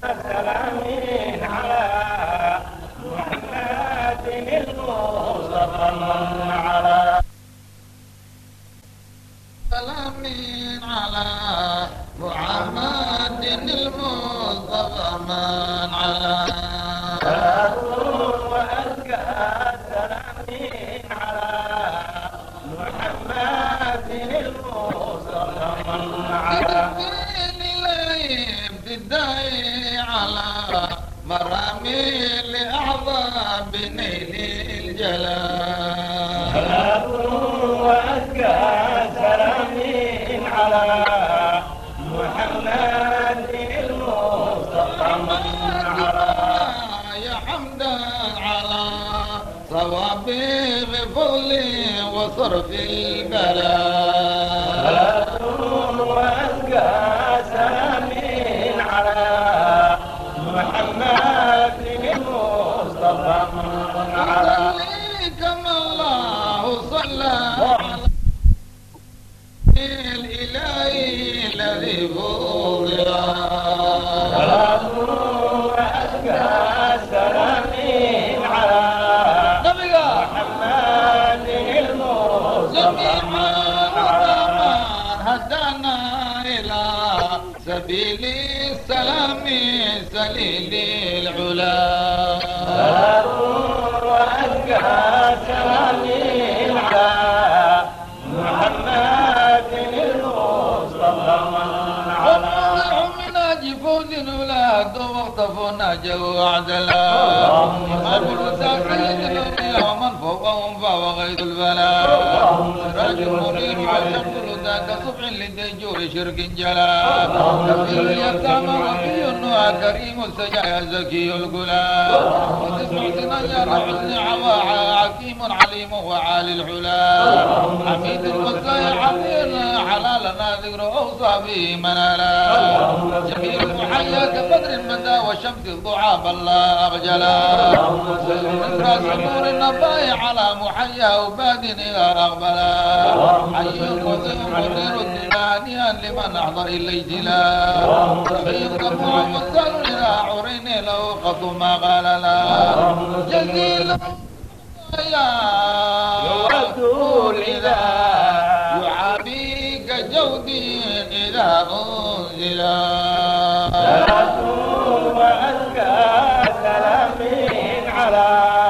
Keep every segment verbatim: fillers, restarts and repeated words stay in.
سلامين على محمد المصطفى من على سلامين على محمد المصطفى من على وأزكى سلامين على محمد المصطفى من على ابتدائي على مرامي لأعظم بنيل الجلال وأزكى سلامين على محمد المصطفى من على يا حمدا على صوابي بفضلي وصرف البلاء وأزكى سلامين على محمد المصطفى من على كما الله صلى الإلهي الذي فضل وأزكى سلامين على محمد المصطفى هدانا إلى سبيل السلام سليل العلا وأزكى سلامين على محمد المصطفى من على من أجفون الأولاد واقتفونا جو عدلا قبل ساكن ومن فوقهم فهو غيث البلاء رجل منير والشمس ذاك صبح للدجور شرك جلا كفيل اليتامى وفي النوى كريم السجايا زكي القلا وتسمع سنيا حسن عواعى حكيم عليم وعالي الحلا حميد المسلي عظيم حلالنا ذكر اوصى به منالا جميل المحيا كبدر المدى وشمس الضحى بالله اغجلا ذكرى صدور النباي على محيا وباد الى اغبلا حي وظيم منير الدنيا لمن احضر الليجلا حي كفوع مسال الى عرين لو خطو ما قال لا جزيل يا يودول إذا يعابيك جودي إذا أنزلا وأزكى سلامين على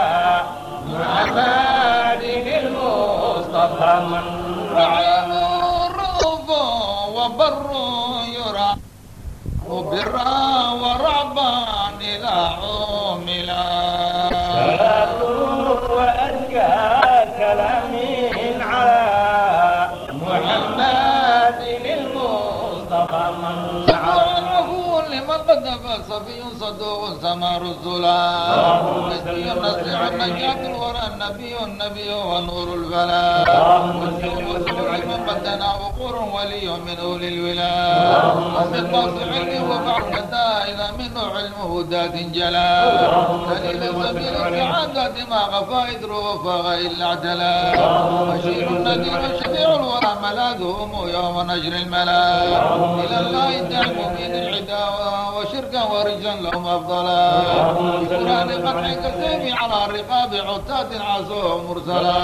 محمد المصطفى من رحيم الرؤوف وبر يرى وبرا ورعبا إذا عملا وأزكى سلامين على محمد المصطفى من عفو لمن قد صفي صدوق سمار الظلام نسبي النسل عن نجاة الورى النبي النبي ونور البلاء والسوء علم بدنا وقور ولي من أولي الولاء ومن باص علم وبعد إذا منه علمه ذات جلال دليل سبيل السعادة ما غفى إدر وفاغ إلا اعتلى بشير النذير شفيع الورى ملاذهم يوم نجر الملاء إلى الله دعم من العدا وشركا ورجلا لهم أفضلا بقرآن قطع كالسيف على الرقاب عتاد عصوه مرسلا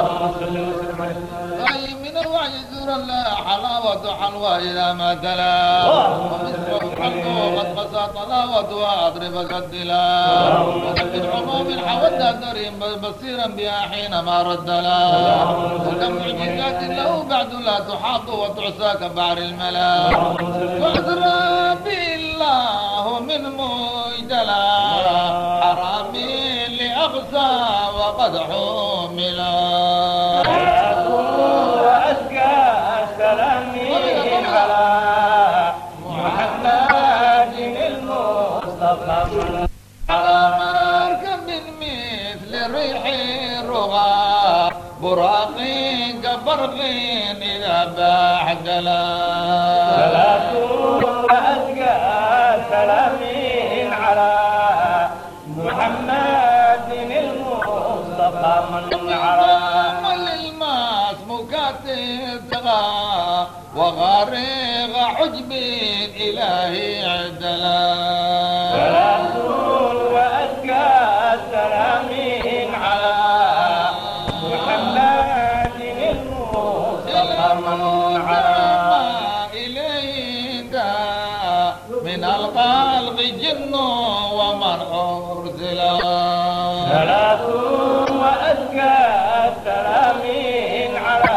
أي من الوعي زورا لا حلاوة حلوى إذا ما تلا ومثله الحلق قد قسى طلاوة وأضرب كالدلا وكل عموم حود دريم بصيرا بها حينما ردلا وكم معجزات له بعد لا تحاط وتعسى كبعر الملا وعذرا بالله من مجدلا حرامي لأقسى وقد حملا وأزكى سلامين على محمد المصطفى من على مركب مثل ريح الرغى براق كبرق إذا بعدلا صلاة وأزكى سلامين على محمد المصطفى من على للماس مكاتب تغى وغارق عجب إلهي عدلا الخلق جن ومن أرسل صلاة وأزكى السلامين على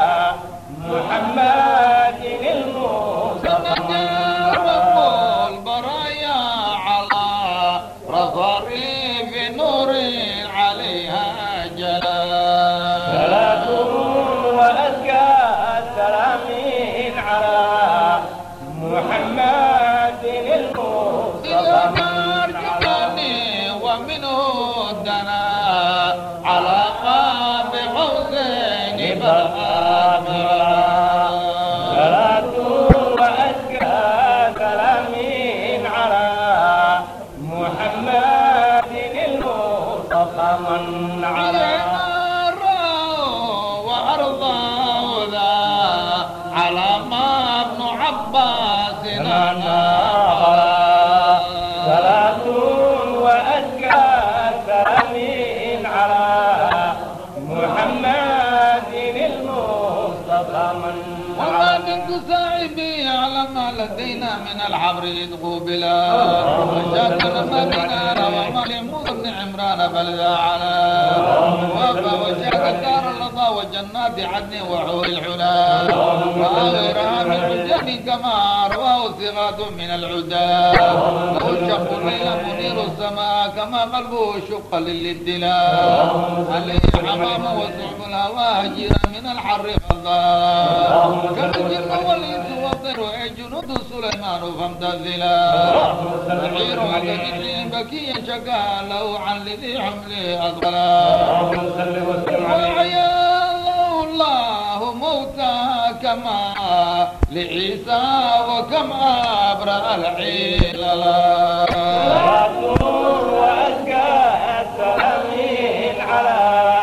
محمد المصطفى رب البرايا على رصاريف نور عليها جلال صلاة وأزكى السلامين على محمد المصطفى ومنه دنا على قاب حسين بالآمرة صلاة وأزكى سلامين على محمد المصطفى من على وأرضاه ذا على ما ابن عباس نانا صلاة وأزكى سلامين على محمد المصطفى من وما منك سائبي على ما لدينا من الحبر إذ قوبلا وشاكنا ما بنا وما لموسى بن عمران بل ذا على وفا وشاك دار اللظى وجنات عدن وحور الحلا وغيرها من حجاب كما أرواه ثقات من العدا له الشق الليل منير السماء كما قلبه شق للابتلاء عليه حمام وسعب الهوى هجيرا من الحر خضار كالجن والإنس والطير جنود سليمان فامتثلا بحير كجن بكي شكا له عن لذي حمله أثقلا وحيا الله موتى كما لعيسى وكم أبرأ العللا صلاة وأزكى السلامين على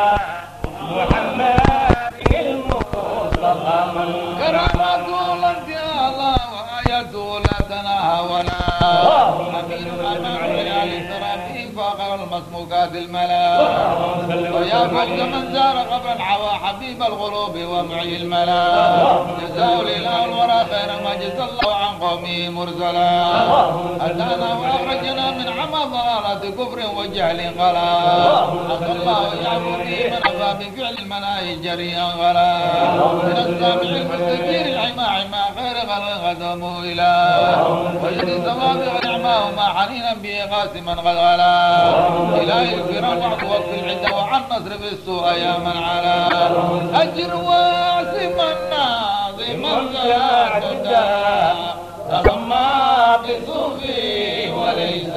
محمد المصطفى من كرامته لا انتهى وآيته لا تناهى ولا أمين أمام رجال سرابي فاقر المسموكات الملا ويا فوق من زار قبر الحوى حبيب الغروب ومعي الملا جزاه الإله الورى خير ما جزى الله عن قومه مرسلا أتانا وأخرجنا من عمى ضلالة كفر وجهل غلا أتى الله يعبدي من أفى بفعل المناهي جريا غلا من السامع المستكير العما عما غير غلا غدمه إلى وجد سوابغ نعماه ما حنينا به قاسما قد غلا إلهي الكرام وعد وقت العدة وعن نصر بالسوء يا من علا أجر واسما ناظما لا تدى تضمى بصوفي وليس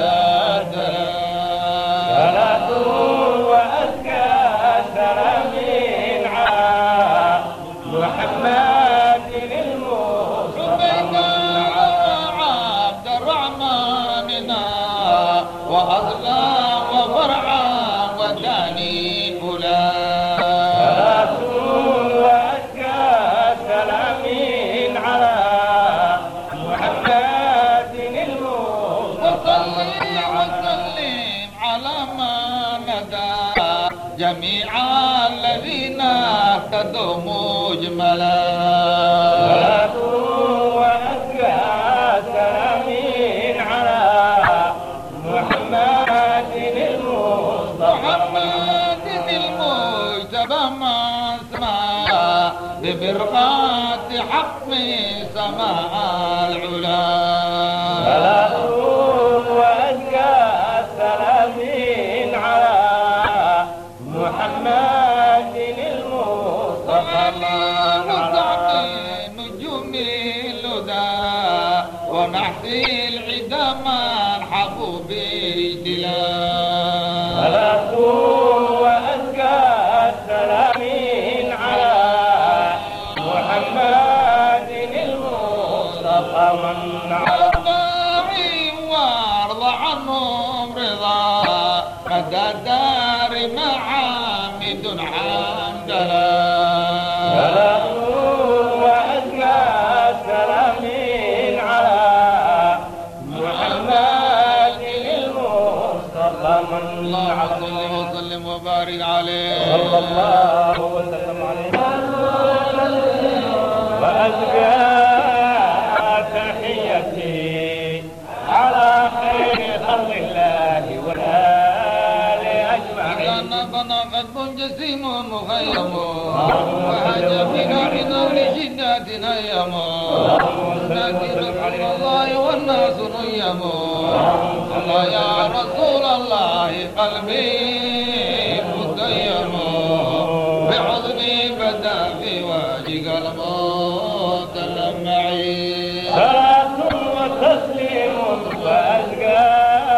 صلاة وأزكى سلامين على محمد المصطفى عبد الرحمن وأصلا وفرعا وداني فلان صلاة وأزكى سلامين على محمد المصطفى وصلي وسلم على ما ندى جميع الذين اهتدوا مجملا صلاة وأزكى سلامين على محمد المصطفى محمد المجتبى ما سما ببرقات حق سماء العلا صلاة وأزكى سلامين على محمد المصطفى مستعقين نجوم الهدى ونحسي العدا من حبوا باجتلال صلاة وأزكى سلامين على محمد المصطفى من الداعي وارض عنهم رضا مدى الدار محامد حمدلا صلاة وأزكى سلامين على محمد المصطفى من اللهم صل وسلم وبارك عليه صلى الله وسلم عليه وأزكى تحيتي على خير خلق الله والآل أجمعين. نبنا قلب جسيم مخيم وهجى بنا بنور شداتنا يم نذير الله والناس نيم. الله يا رسول الله قلبي متيم بعظمي بدا في وجه الموت المعين. صلاة وتسليم وأزكى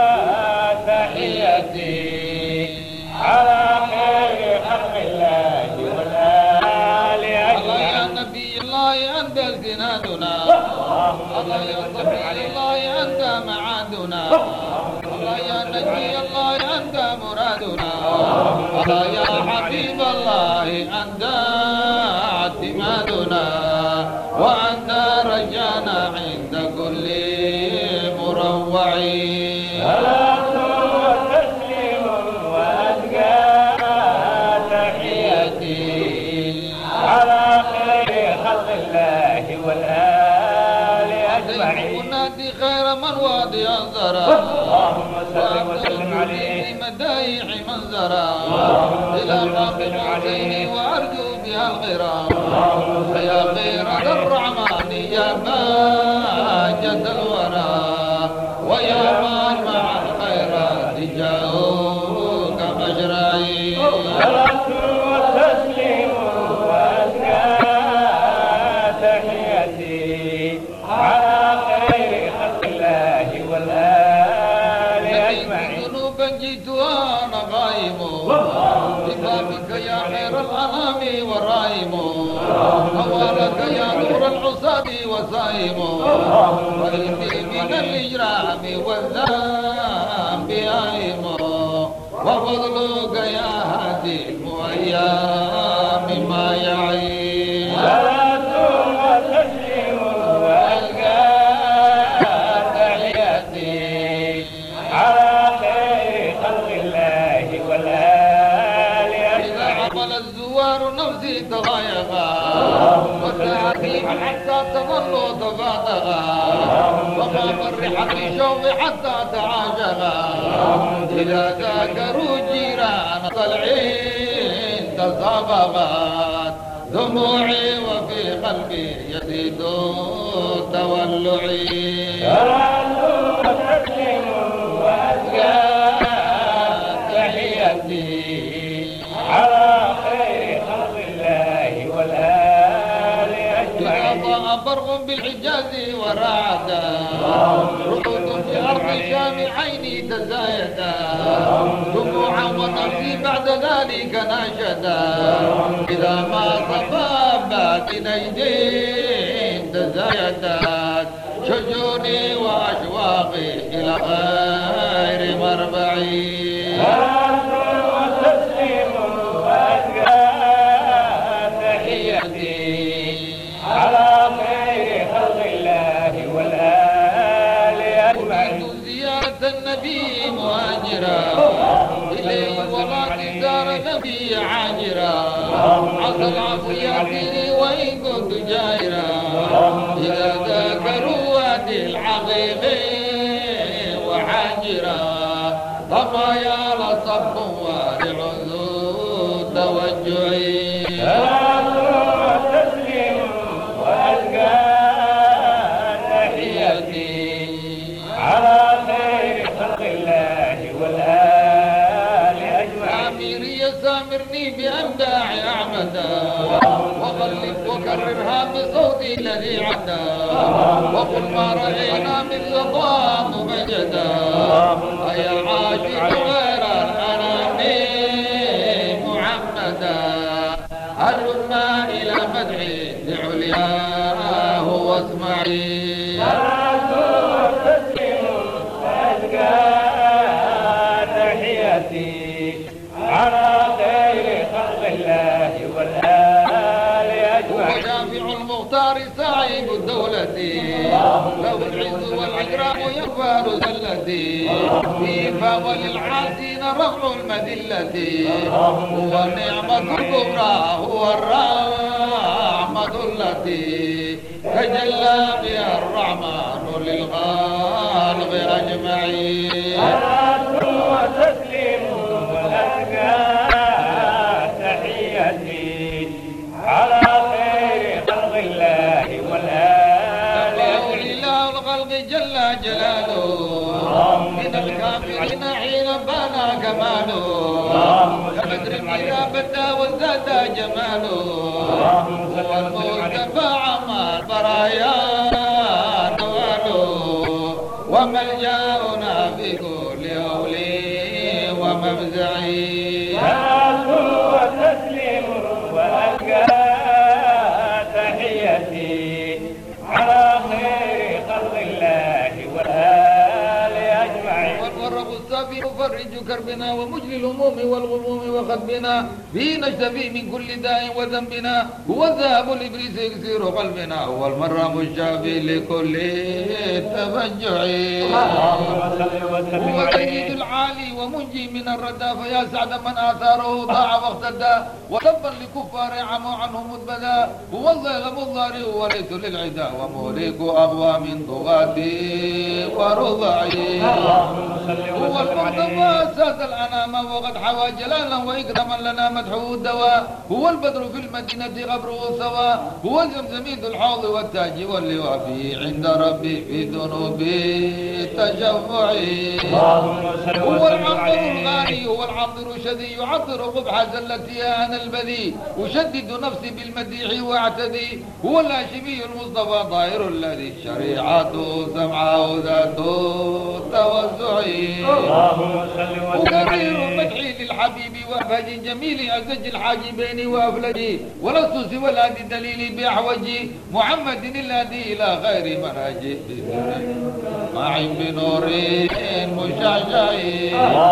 تحياتي على خير خلق الله والآل الله يا أجمعين. نبي الله أنت التنادنا. الله يا صفي الله أنت معادنا. الله يا نبي الله أنت مرادنا. الله يا حبيب الله أنت اعتمادنا وأنت رجانا عند كل مروع. صلاة وتسليم وأزكى تحياتي على خير خلق الله والآل أجمعين. ونادي خير من وادي الزرع اللهم صل وسلم عليه. مدايح منزرا إلى قبر عزيني وأرجو بها الغرام. يا غير الرحمن يا ماجد الورى ويا من مع الخيرات جاءوك مجرعين. صلاة وتسليم وأزكى تحياتي على خير خلق الله والآل أجمعين. ذنوبا جئت وانا غايم ببابك يا خير الانام والرايم. هوالك يا نور العصاب وسايم وإني من الاجرام والذنب آيم وفضلك يا هادم ايام ما يعين. صلاة وتسليم وأزكى تحياتي على خير خلق الله والآل إذا أجمعين. عمل الزوار نفسي تضايقا والتعذيب حتى تظل تفاتغا وما فرحت الشوق حتى تعاشقا. إذا ذاكروا جيران طلعين تسابقات دموعي وفي قلبي يزيد تولعي. صلاة وتسليم وأزكى تحياتي على خير خلق الله والآل أجمعين. إذا برق بالحجاز ورعدا رعود في أرض الشام عيني تزايدا دموعا ونفسي بعد ذلك ناشدا. إذا ما صفابات نيدين تزايدات شجوني وأشواقي إلى غير مربعي. صلاة وتسليم وأزكى تحياتي على خير خلق الله والآل أجمعين. زيارة النبي مهاجرا إليه ولا دار نبي عاجرا. عسى العفو يأتيني وإن كنت جائرا. إذا ذاكروا وادي الحقيقي وحاجرا ضمايا لصف وارع ذو توجعي. صلاة وتسليم وأزكى تحياتي على خير خلق الله والآل أجمعين. عامري سامرني بأمداع أعمدا وغلب وكررها بصوتي الذي عدا وقل ما رأينا من رضوان مجدا. يا عاشق غير الأنام محمدا هلما إلى مدحي لعلياه واسمعي. صلاة وتسليم وأزكى تحياتي على خير خلق الله والآل أجمعين. وشافع المختار صاحب الدولة له العز والإكرام يغفر زلتي في فضل العاسين رفع المذلة هو النعمة الكبرى هو الرحمة الصفات التي تجلى بها الرحمن للخلق أجمعين. صلاة وتسليم والأزكى تحيتي على خير خلق الله والآل. إله الخلق جل جلاله من الكافرين حين بان كماله كبدر إذا بدا وازداد جماله والمصطفى عمى البرايا نواله وملجاؤنا في كل هولي ومفزعي. صلاة وتسليم والأزكى تحيتي على خير خلق الله والآل أجمعين. والمرب الصافي يفرج كربنا ومجلي الهموم والغموم وخطبنا به نشتفي من كل داء وذنبنا هو الذهب لإبليس يكسر قلبنا هو المرام الشافي لكل تفجع هو سيد العالي ومنجي من الردى فيا سعد من آثاره ضاع واختدى وتبا لكفار عموا عنه مدبدا هو الظالم الضاري وليس للعدا ومهلك أقوى من طغاتي ورضعي. هو المصطفى ساد الأنام وقد حوى جلالا وإكراما لنا مدحه الدواء هو البدر في المدينة غبره سواء هو الزمزميد الحوض والتاج واللواء فيه عند ربي في ذنوبي تشفعي. هو العنبر الغالي هو العنبر الشذي يعطر قبح زلتها أنا البذي أشدد نفسي بالمديح واعتدي هو الهاشمي المصطفى ظاهر الذي شريعته سمعه ذاته توسعي. وكثير مدحي للحبيب وأفهج جميل أزج الحاجبين وأفلجي ولست سوى الهادي دليلي بأحوجي محمد الهادي إلى خير منهجي معي بنور مشعشعي.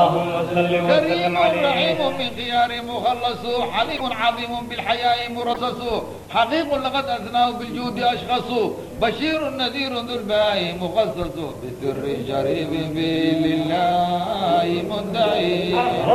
كريم رحيم من خيار مخلص حليم عظيم بالحياء مرصص حقيق لقد أثناه بالجود أشخص بشير نذير ذو الباء مخصص بسر شريف به لله مدعي.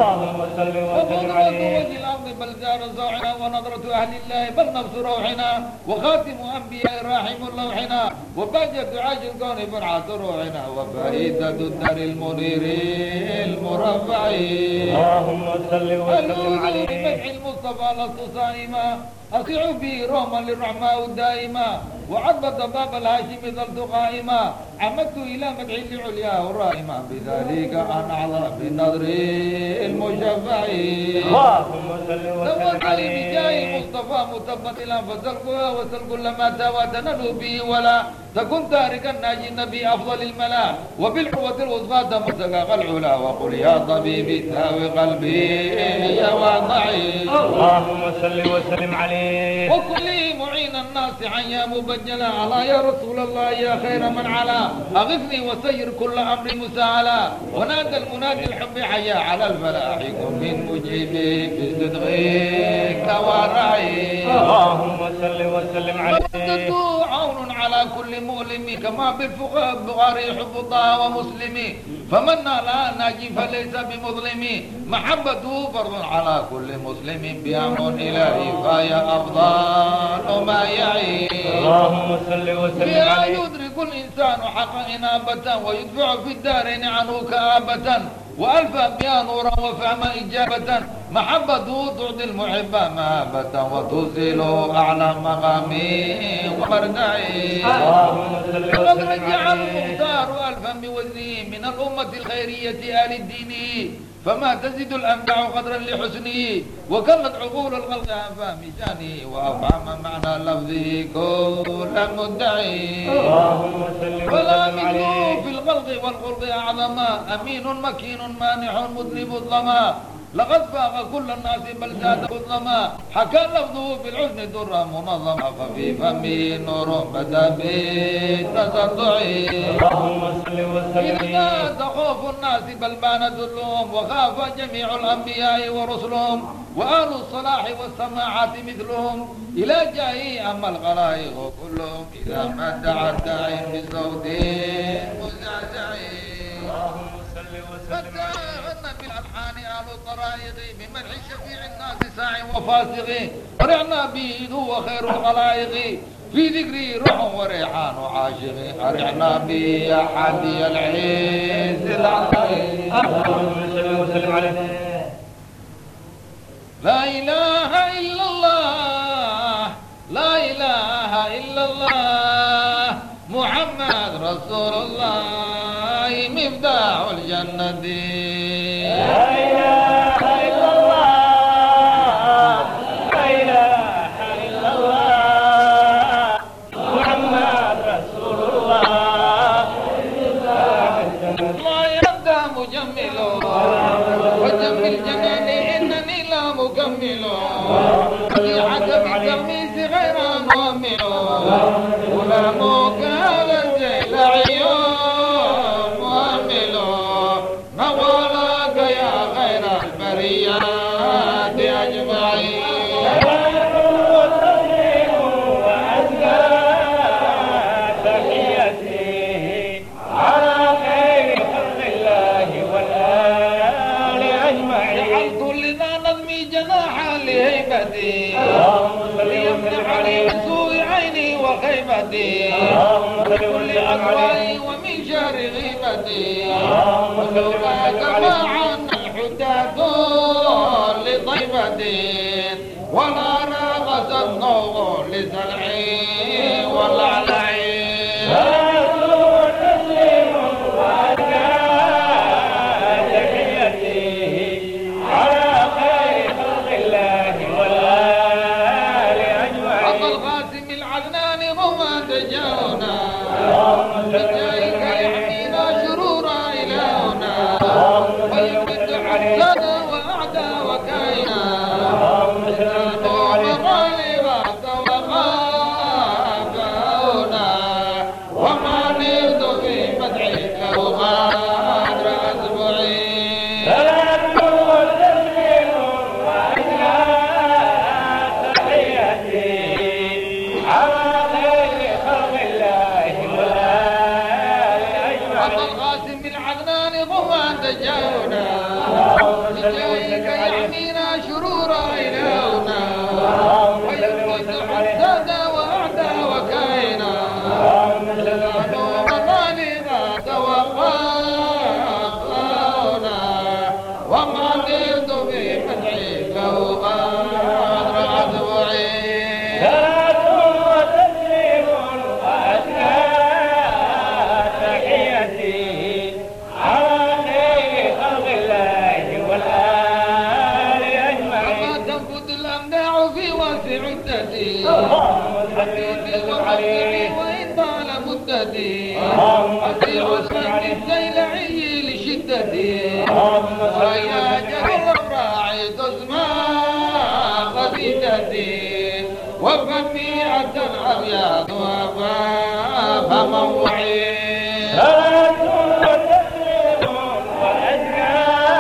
وقدرة وجه الأرض بل زار زوعنا ونظرة أهل الله بل نفس روحنا وخاتم أنبياء راحم لوحنا وبهجة عاج الكون فرحة روحنا وفائدة الدار المنير المرفع. اللهم صل وسلم عليه. بمدح المصطفى لست صائما أطيع به روما للرحماء دائما وعبد باب الهاشم ظلت قائما عمدت إلى مدح العليا الرائمة بذلك أن أعظم بالنظر المشفع. اللهم صل وسلم عليه. بجاه المصطفى متبطلا فسلكها وسل كل ما تاوى تنلو به ولا تكن تاركا ناجي النبي أفضل الملا وبالعروة الوثقى تمسك العلا وقل يا طبيبي تاوي قلبي يا واضعي. اللهم صل وسلم عليه. وكلي معين الناصحا يا مبجلا على يا رسول الله يا خير من علا أغثني وسير كل أمر مساعلا ونادى المنادي الحب حيا على الفلاح كن من مجيبي بصدقك ورعي. اللهم صل وسلم عليه. عون على كل مؤلم كما بالفقهاء البخاري حب الله ومسلمي فمن لا ناجي فليس بمظلم محبته فرض على كل مسلم بأمر إلهي فهي أفضل ما يعي. اللهم صل وسلم عليه. يدرك الإنسان حق إنابة ويدفع في الدارين عنه كآبة وألفى بها نورا وفهما إجابة محبته تعطي المحب مهابة وتوصل أعلى مقامي ومردعي. وقد رجع المختار ألفا بوزنه من الأمة الخيرية آل الدين فما تزيد الأنباع قدرا لحسنه وكلت عقول الخلق عن فهم شانه وأفهم معنى لفظه كل مدعي. ولا مثله في الخلق والخلق أعظما أمين مكين مانح مذنب الظما لقد فاق كل الناس بل زاد الظما حكى لفظه في الحزن درا منظما ففي فمه نور بدا بالتصدع. إذا تخوف الناس بل بان ذلهم وخاف جميع الأنبياء ورسلهم وآل الصلاح والسماعات مثلهم إلى جاهي أما الخلائق كلهم إذا ما دعا الداعي بصوت مزعزع. صل وسلم فتاهن بالألحان أهل الطرائق بمدح شفيع الناس ساع وفاسق ورعنا به هو خير الخلائق في ذكري روح وريحان وعاشق أرعنا به يا حادي العز العظيم اللهم صل وسلم عليه. لا إله إلا الله لا إله إلا الله محمد رسول الله مفتاح الجنة. لا إله إلا الله لا إله إلا الله محمد رسول الله. الله يبدأ مجمل وجمل جناني إنني لا مكمل نصيحة بالتلميذ غير مؤمن غلامك هذا الجيلعي مؤمل نوالك يا خير البريات أجمعين. ليمنح لي من سوء عيني وخيبتي وكل أقوالي ومن شر غيبتي ولولاك ما عنا الحداد لطيبتي ولا راغست نوم لسلعي والعلعي. بجايك يحمينا شرورا إلهنا ويمد حسنا وأعدى وكينا ومغالبا توقافنا وما نرد في مدحك وغادر أسبوعين. صلاة وتسليم وأزكى تحياتي على خير خلق الله والآل أجمعين. القاسم بن عدنان ضمان تجاونا بجايك يحمينا شرورا إلهنا ويمد حسنا وأعدى وكينا ومغالبا توقفنا وما نرد بمدحك وغادر أسبوعين. صلاة وتسليم وأزكى تحياتي على خير خلق الله والآل أجمعين. وما تنفذ الأمداع في واسع عدتي اللهم صل حبيبي وسلم عليه. وإن طال مدتي اللهم صل أسير وسلم اسمك عليه. الزيلعي لشدتي اللهم صل ويا وسلم جل عليه. الراعي تسمع قصيدتي وفمي أتى الأبيض وفاف موعي. صلاة وتسليم وأزكى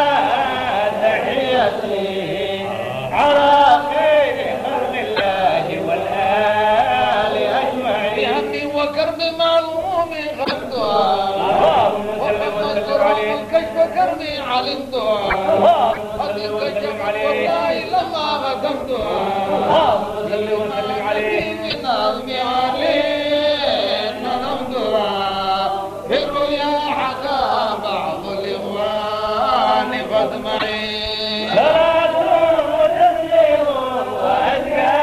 تحياتي على خير خلق الله والآل أجمعين. بهمي وكرب مع الهموم خدتها اللهم صل ومن وسلم نصر عليه. الكشف كربي علمتها اللهم صل أطيب وسلم الشمس عليه. والله لما ختمتها اللهم صل وسلم عليه. من نظمي عليه نظمتها بالرؤيا حكى بعض الإخوان فاسمعي. صلاة وتسليم وأزكى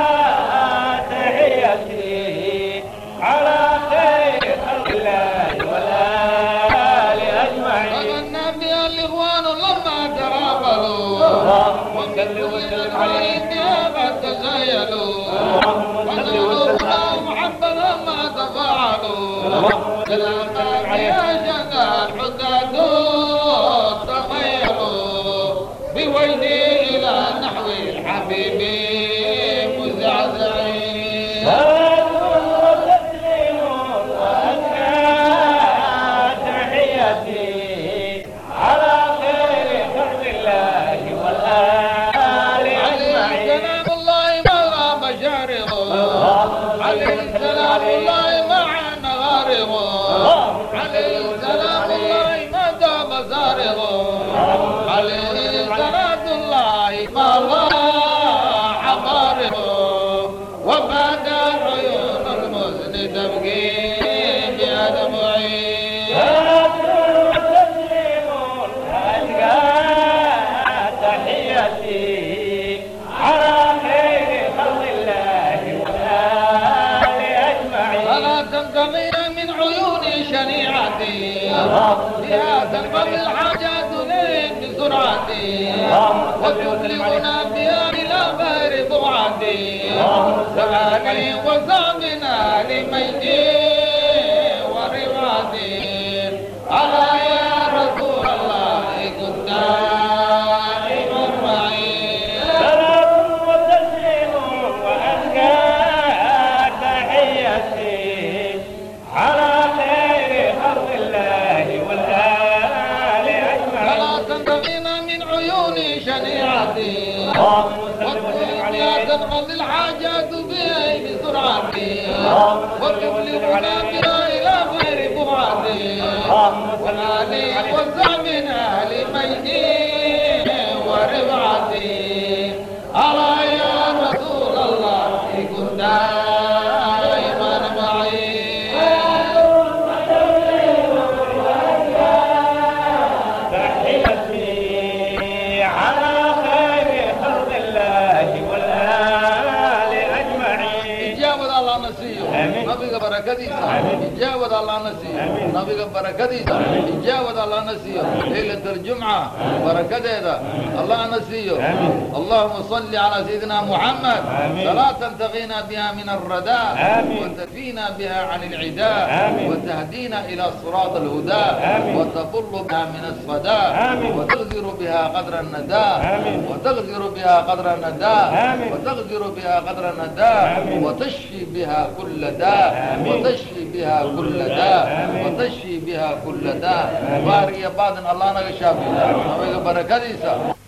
تحياتي على خير خلق الله والآل أجمعين. فغنى بها الإخوان لما ترافلوا اللهم صل وسلم عليه. بها قد تزايلوا اللهم صل وسألوا وسلم الله عليه. محمدا ما تفاعلوا اللهم صل وسلم عليه. يا جنى الحداد تخيلوا بوجهي إلى نحو الحبيب مزعزعين. صلاة وتسليم وأزكى تحياتي على خير خلق الله والآل أجمعين. سلام الله ما غاب شارقه عليه سلام الله مع نغارقه عليه سلام الله ما دام زارقه فارغ عليه صلاة الله ما ضاع فارغ وبعد عيون المزن تبكي بأدمعي وتسليم أزكى تحيتي على خير خلق الله والآل أجمعين فلا تنتظر من عيوني شنيعتي يا تنقضي الحاجات لي بسرعتي وتبلغنا بها إلى غير ضعتي سمعني وسامنا لميتي ورفعتي على يا رسول الله كنت دائما معي سلام وتسليم وأزكى تحيتي على خير خلق الله والآل أجمعين فلا تنتظرنا من عيوني شنيعتي ولا تنقضي الحاجات بها بسرعتي وتبلغنا بها إلى غير بضعتي والآلي وزعمنا لميتي ورفعتي على يا رسول الله كن دائما معي تحيتي على خير خلق الله والآل أجمعين إجابة الله نسيه آمين. نبي بركتيسا آمين. إجابة الله نسيه آمين. نبي بركتيسا إجابة الله نسيه ليلة الجمعة بركتها الله نسيه آمين. اللهم صل على سيدنا محمد آمين. صلاة تنتقينا بها من الرداء آمين. وتكفينا بها عن العداء آمين. وتهدينا إلى صراط الهدى آمين. وتفر بها من الصداء آمين. وتغفر بها قدر النداء آمين. وتغفر بها قدر النداء آمين. وتغفر بها قدر النداء آمين. وتشفي بها كل داء آمين. وتشفي بها كل داء آمين. وتشفي بها كل داء بارك يا بعض الله نغشافي نبي بركاتيسا